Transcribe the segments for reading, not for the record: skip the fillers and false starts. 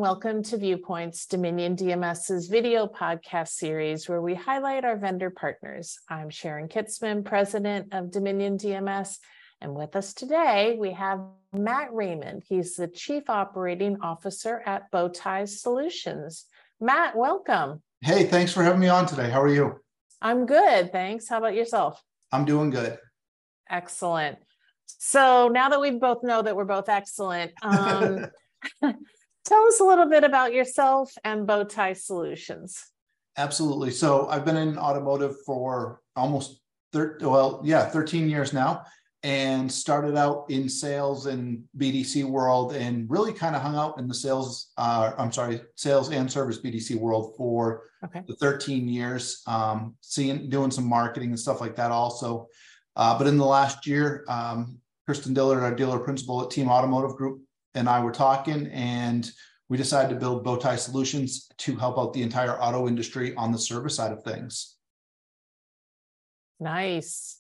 welcome to Viewpoints, Dominion DMS's video podcast series where we highlight our vendor partners. I'm Sharon Kitzman, president of Dominion DMS, and with us today we have Matt Raymond. He's the Chief Operating Officer at Bowtie Solutions. Matt, welcome. Hey, thanks for having me on today. How are you? I'm good, thanks. How about yourself? I'm doing good. Excellent. So now that we both know that we're both excellent, tell us a little bit about yourself and Bowtie Solutions. Absolutely. So I've been in automotive for almost 13 years now, and started out in sales and BDC world, and really kind of hung out in the sales and service BDC world for the 13 years, doing some marketing and stuff like that also. But in the last year, Kristen Dillard, our dealer principal at Team Automotive Group, and I were talking, and we decided to build Bowtie Solutions to help out the entire auto industry on the service side of things. Nice.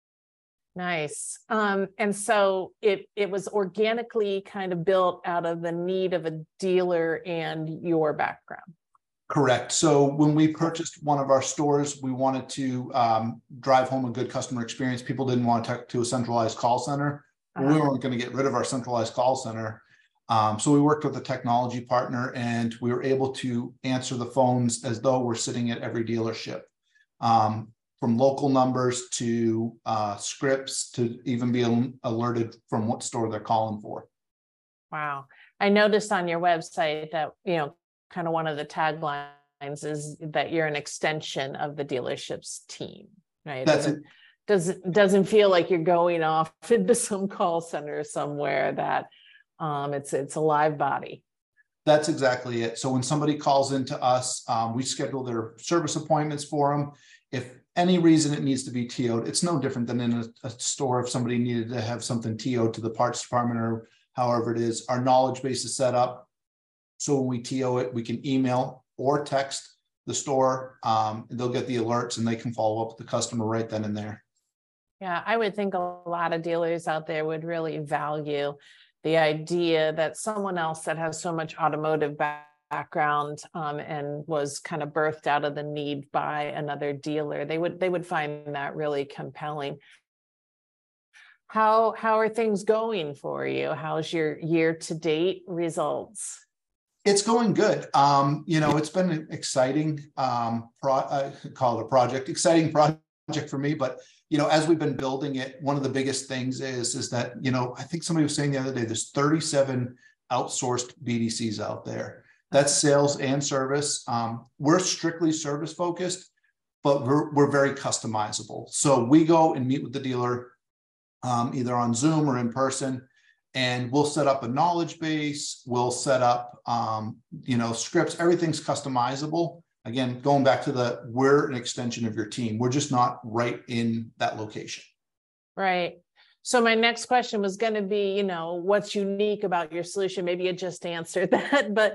And so it was organically kind of built out of the need of a dealer and your background. Correct. So when we purchased one of our stores, we wanted to drive home a good customer experience. People didn't want to talk to a centralized call center. We weren't going to get rid of our centralized call center. So we worked with a technology partner, and we were able to answer the phones as though we're sitting at every dealership, from local numbers to scripts, to even be alerted from what store they're calling for. Wow. I noticed on your website that, kind of one of the taglines is that you're an extension of the dealership's team, right? Doesn't feel like you're going off into some call center somewhere, that it's a live body. That's exactly it. So when somebody calls into us, we schedule their service appointments for them. If any reason it needs to be TO'd, it's no different than in a store if somebody needed to have something TO'd to the parts department or however it is. Our knowledge base is set up, so when we TO it, we can email or text the store. They'll get the alerts, and they can follow up with the customer right then and there. Yeah, I would think a lot of dealers out there would really value the idea that someone else that has so much automotive background and was kind of birthed out of the need by another dealer, they would find that really compelling. How are things going for you? How's your year-to-date results? It's going good. It's been an exciting I call it a project, exciting project for me. But as we've been building it, one of the biggest things is that I think somebody was saying the other day, there's 37 outsourced BDCs out there. That's sales and service. We're strictly service focused, but we're very customizable. So we go and meet with the dealer either on Zoom or in person. And we'll set up a knowledge base. We'll set up, scripts. Everything's customizable. Again, going back to we're an extension of your team. We're just not right in that location. Right. So my next question was going to be, what's unique about your solution? Maybe you just answered that, but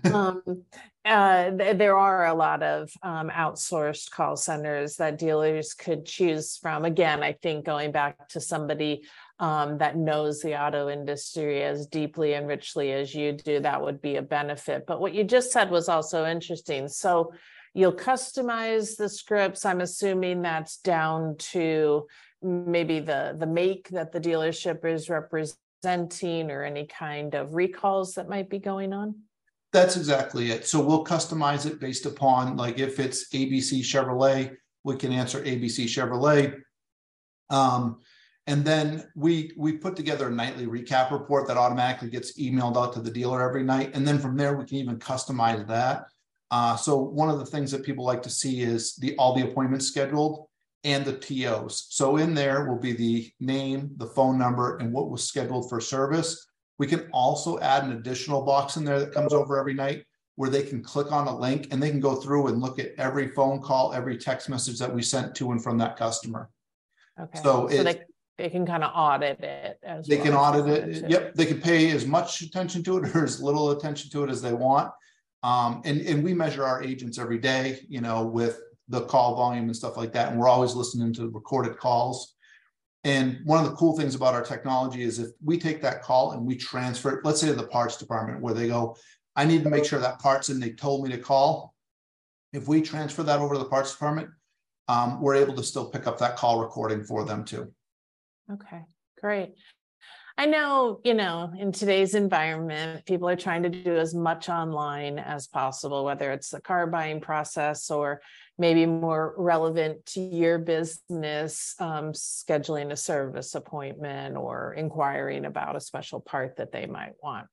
there are a lot of outsourced call centers that dealers could choose from. Again, I think going back to somebody that knows the auto industry as deeply and richly as you do, that would be a benefit. But what you just said was also interesting. So you'll customize the scripts. I'm assuming that's down to maybe the make that the dealership is representing, or any kind of recalls that might be going on. That's exactly it. So we'll customize it based upon, like, if it's ABC Chevrolet, we can answer ABC Chevrolet. And then we put together a nightly recap report that automatically gets emailed out to the dealer every night. And then from there, we can even customize that. So one of the things that people like to see is all the appointments scheduled and the TOs. So in there will be the name, the phone number, and what was scheduled for service. We can also add an additional box in there that comes over every night, where they can click on a link and they can go through and look at every phone call, every text message that we sent to and from that customer. Okay. So they can kind of audit it as they can audit it. Yep. They can pay as much attention to it or as little attention to it as they want. And we measure our agents every day, with the call volume and stuff like that. And we're always listening to recorded calls. And one of the cool things about our technology is if we take that call and we transfer it, let's say to the parts department, where they go, I need to make sure that part's in, they told me to call. If we transfer that over to the parts department, we're able to still pick up that call recording for them too. Okay, great. I know, in today's environment, people are trying to do as much online as possible, whether it's the car buying process or maybe more relevant to your business, scheduling a service appointment or inquiring about a special part that they might want.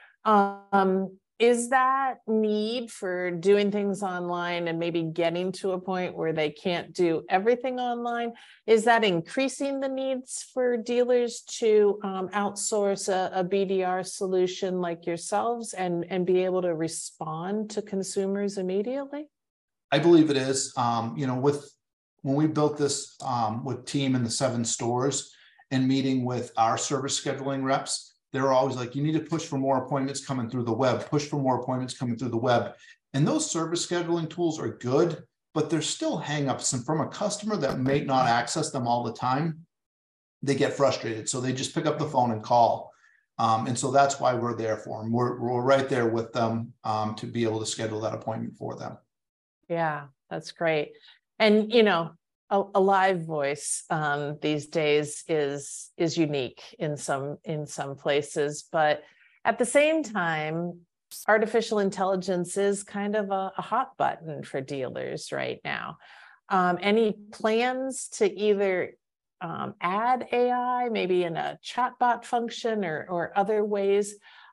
Is that need for doing things online and maybe getting to a point where they can't do everything online, is that increasing the needs for dealers to outsource a BDR solution like yourselves and be able to respond to consumers immediately? I believe it is. When we built this with team in the 7 stores and meeting with our service scheduling reps, they were always like, you need to push for more appointments coming through the web, push for more appointments coming through the web. And those service scheduling tools are good, but there's still hangups. And from a customer that may not access them all the time, they get frustrated. So they just pick up the phone and call. And so that's why we're there for them. We're right there with them to be able to schedule that appointment for them. Yeah, that's great. And, a live voice these days is unique in some places, but at the same time, artificial intelligence is kind of a hot button for dealers right now. Any plans to either add AI, maybe in a chatbot function or other ways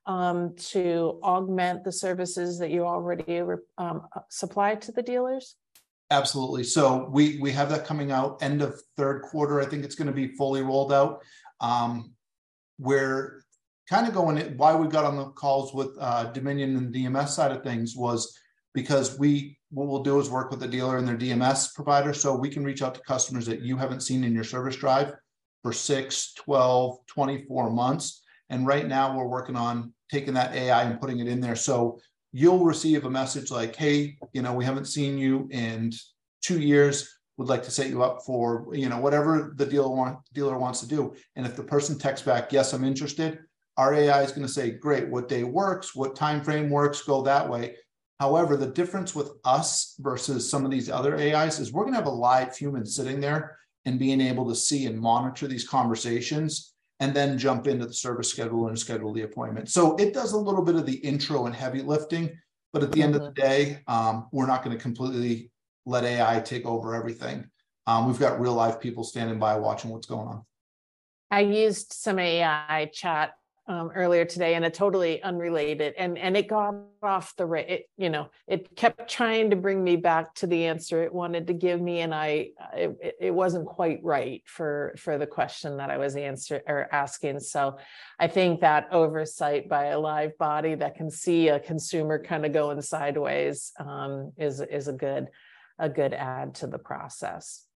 to augment the services that you already supply to the dealers? Absolutely. So we have that coming out end of 3rd quarter. I think it's going to be fully rolled out. We're kind of going, why we got on the calls with Dominion and the DMS side of things was because what we'll do is work with the dealer and their DMS provider. So we can reach out to customers that you haven't seen in your service drive for 6, 12, 24 months. And right now we're working on taking that AI and putting it in there. So you'll receive a message like, hey, we haven't seen you in 2 years. Would like to set you up for, whatever the dealer wants to do. And if the person texts back, yes, I'm interested, our AI is going to say, great, what day works, what time frame works, go that way. However, the difference with us versus some of these other AIs is we're going to have a live human sitting there and being able to see and monitor these conversations and then jump into the service schedule and schedule the appointment. So it does a little bit of the intro and heavy lifting, but at the end of the day, we're not going to completely let AI take over everything. We've got real live people standing by watching what's going on. I used some AI chat earlier today in a totally unrelated, and it got off the it kept trying to bring me back to the answer it wanted to give me, and it wasn't quite right for the question that I was asking. So I think that oversight by a live body that can see a consumer kind of going sideways is a good add to the process.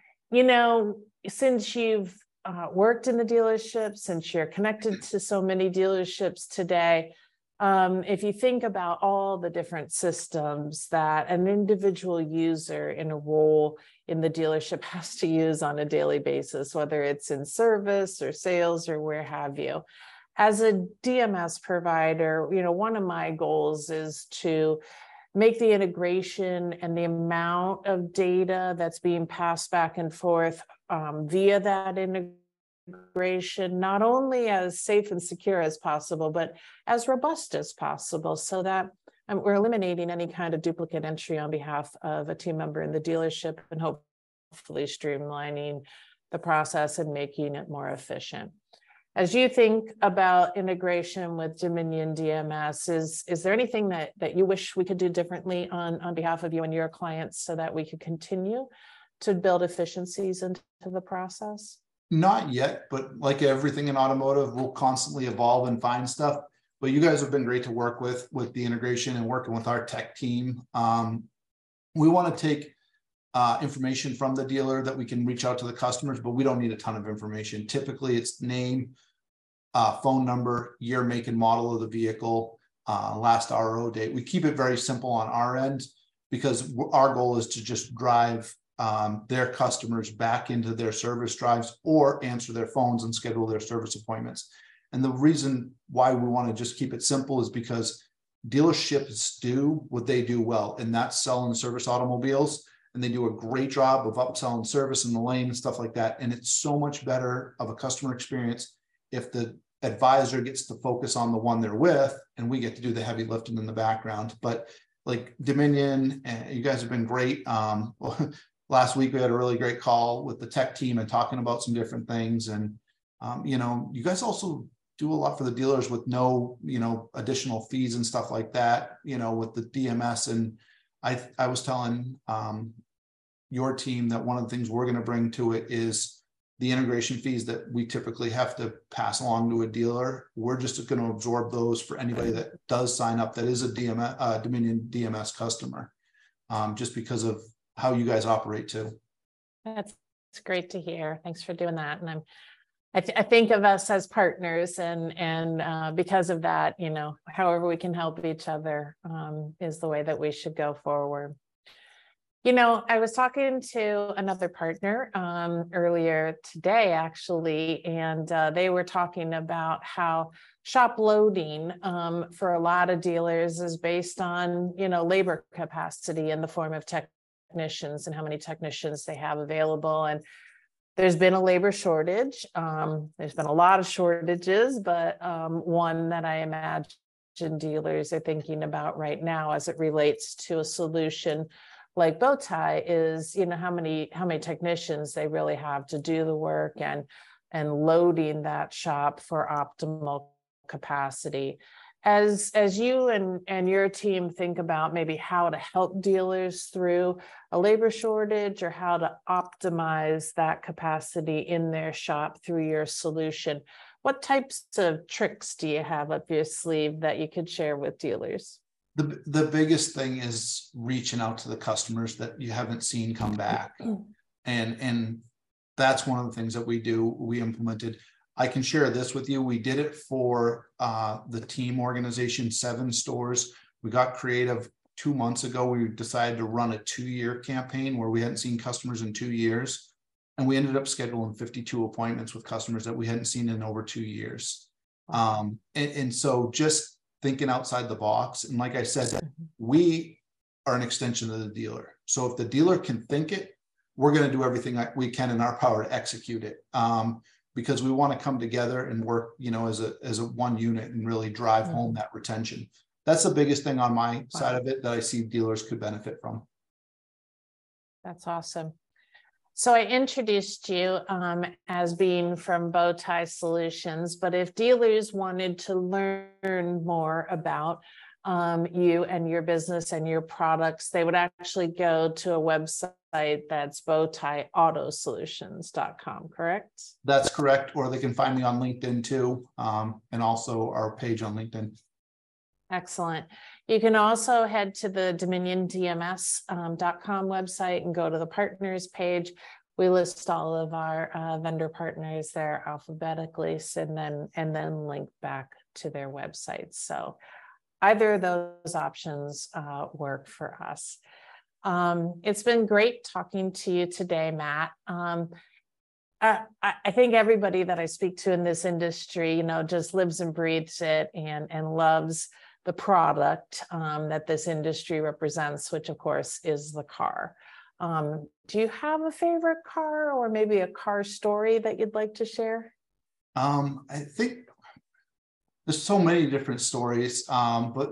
Since you've worked in the dealership, since you're connected to so many dealerships today, if you think about all the different systems that an individual user in a role in the dealership has to use on a daily basis, whether it's in service or sales or where have you, as a DMS provider, one of my goals is to make the integration and the amount of data that's being passed back and forth via that integration, not only as safe and secure as possible, but as robust as possible, so that we're eliminating any kind of duplicate entry on behalf of a team member in the dealership and hopefully streamlining the process and making it more efficient. As you think about integration with Dominion DMS, is there anything that you wish we could do differently on behalf of you and your clients so that we could continue to build efficiencies into the process? Not yet, but like everything in automotive, we'll constantly evolve and find stuff. But you guys have been great to work with the integration and working with our tech team. We want to take information from the dealer that we can reach out to the customers, but we don't need a ton of information. Typically, it's name, phone number, year, make, and model of the vehicle, last RO date. We keep it very simple on our end because our goal is to just drive their customers back into their service drives or answer their phones and schedule their service appointments. And the reason why we want to just keep it simple is because dealerships do what they do well, and that's sell and service automobiles. And they do a great job of upselling service in the lane and stuff like that. And it's so much better of a customer experience if the advisor gets to focus on the one they're with, and we get to do the heavy lifting in the background. But like Dominion, you guys have been great. Last week we had a really great call with the tech team and talking about some different things. And you guys also do a lot for the dealers with no, additional fees and stuff like that, with the DMS. And I was telling your team that one of the things we're going to bring to it is the integration fees that we typically have to pass along to a dealer. We're just going to absorb those for anybody that does sign up that is a Dominion DMS customer, just because of how you guys operate too. That's great to hear. Thanks for doing that. And I think of us as partners, and because of that, however we can help each other is the way that we should go forward. I was talking to another partner earlier today, actually, and they were talking about how shop loading for a lot of dealers is based on, labor capacity in the form of technicians and how many technicians they have available. And there's been a labor shortage. There's been a lot of shortages, but one that I imagine dealers are thinking about right now as it relates to a solution like Bowtie is, how many technicians they really have to do the work and loading that shop for optimal capacity. As you and your team think about maybe how to help dealers through a labor shortage or how to optimize that capacity in their shop through your solution, what types of tricks do you have up your sleeve that you could share with dealers? The biggest thing is reaching out to the customers that you haven't seen come back. And that's one of the things that we implemented. I can share this with you. We did it for the team organization, 7 stores. We got creative 2 months ago. We decided to run a 2-year campaign where we hadn't seen customers in 2 years. And we ended up scheduling 52 appointments with customers that we hadn't seen in over 2 years. And so just thinking outside the box. And like I said, we are an extension of the dealer. So if the dealer can think it, we're going to do everything we can in our power to execute it. Because we want to come together and work, as a one unit and really drive home that retention. That's the biggest thing on my side of it that I see dealers could benefit from. That's awesome. So I introduced you as being from Bowtie Solutions, but if dealers wanted to learn more about you and your business and your products, they would actually go to a website that's bowtieautosolutions.com, correct? That's correct. Or they can find me on LinkedIn too, and also our page on LinkedIn. Excellent. You can also head to the DominionDMS.com website and go to the partners page. We list all of our vendor partners there alphabetically, and then link back to their websites. So either of those options work for us. It's been great talking to you today, Matt. I think everybody that I speak to in this industry, just lives and breathes it and loves the product that this industry represents, which of course is the car. Do you have a favorite car or maybe a car story that you'd like to share? I think there's so many different stories, but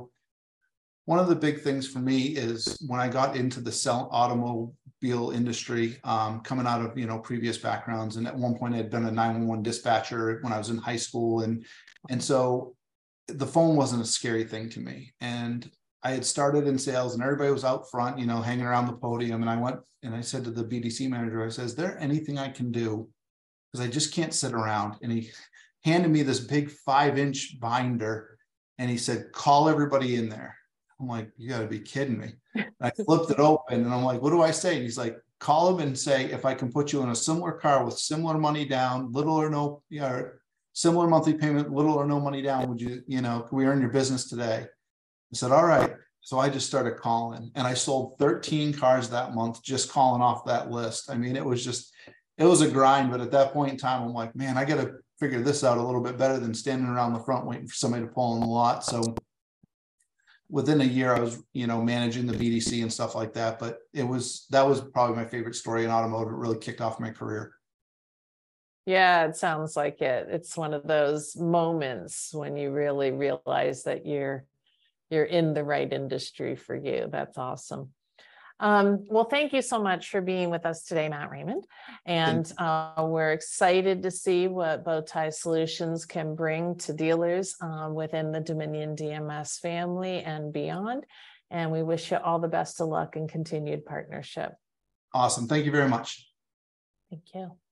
one of the big things for me is when I got into the automobile industry, coming out of previous backgrounds, and at one point I'd been a 911 dispatcher when I was in high school, and so the phone wasn't a scary thing to me. And I had started in sales and everybody was out front, hanging around the podium. And I went and I said to the BDC manager, I said, is there anything I can do? Because I just can't sit around. And he handed me this big 5-inch binder and he said, call everybody in there. I'm like, you got to be kidding me. I flipped it open and I'm like, what do I say? And he's like, call them and say, if I can put you in a similar car with similar money down, little or no, similar monthly payment, little or no money down, would you, can we earn your business today? I said, all right. So I just started calling and I sold 13 cars that month, just calling off that list. I mean, it was a grind, but at that point in time, I'm like, man, I got to figure this out a little bit better than standing around the front waiting for somebody to pull in the lot. So within a year, I was, managing the BDC and stuff like that. But that was probably my favorite story in automotive. It really kicked off my career. Yeah, it sounds like it. It's one of those moments when you really realize that you're in the right industry for you. That's awesome. Well, thank you so much for being with us today, Matt Raymond. And we're excited to see what Bowtie Solutions can bring to dealers within the Dominion DMS family and beyond. And we wish you all the best of luck and continued partnership. Awesome. Thank you very much. Thank you.